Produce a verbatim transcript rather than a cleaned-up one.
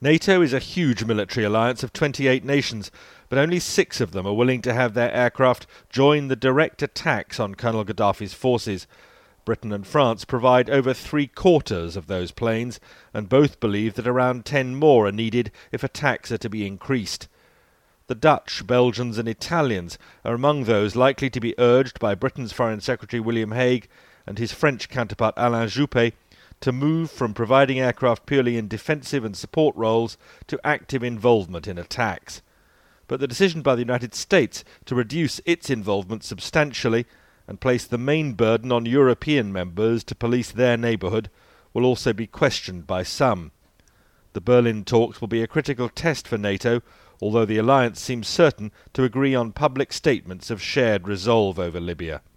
NATO is a huge military alliance of twenty-eight nations, but only six of them are willing to have their aircraft join the direct attacks on Colonel Gaddafi's forces. Britain and France provide over three-quarters of those planes, and both believe that around ten more are needed if attacks are to be increased. The Dutch, Belgians and Italians are among those likely to be urged by Britain's Foreign Secretary William Hague and his French counterpart Alain Juppé to move from providing aircraft purely in defensive and support roles to active involvement in attacks. But the decision by the United States to reduce its involvement substantially and place the main burden on European members to police their neighbourhood will also be questioned by some. The Berlin talks will be a critical test for NATO, although the alliance seems certain to agree on public statements of shared resolve over Libya.